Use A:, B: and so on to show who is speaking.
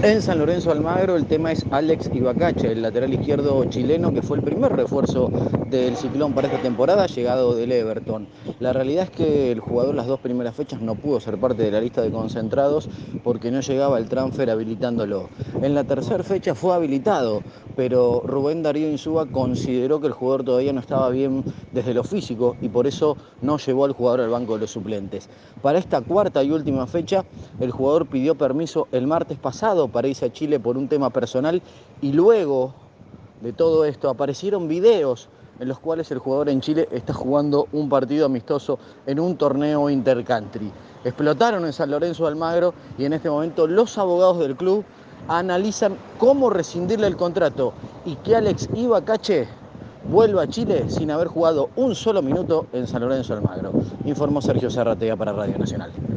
A: En San Lorenzo Almagro el tema es Alex Ibacache, el lateral izquierdo chileno que fue el primer refuerzo del Ciclón para esta temporada, llegado del Everton. La realidad es que el jugador las dos primeras fechas no pudo ser parte de la lista de concentrados porque no llegaba el transfer habilitándolo. En la tercera fecha fue habilitado, pero Rubén Darío Insúa consideró que el jugador todavía no estaba bien desde lo físico y por eso no llevó al jugador al banco de los suplentes. Para esta cuarta y última fecha, el jugador pidió permiso el martes pasado para irse a Chile por un tema personal y luego de todo esto aparecieron videos en los cuales el jugador en Chile está jugando un partido amistoso en un torneo intercountry. Explotaron en San Lorenzo de Almagro y en este momento los abogados del club analizan cómo rescindirle el contrato y que Alex Ibacache vuelva a Chile sin haber jugado un solo minuto en San Lorenzo de Almagro. Informó Sergio Zarratea para Radio Nacional.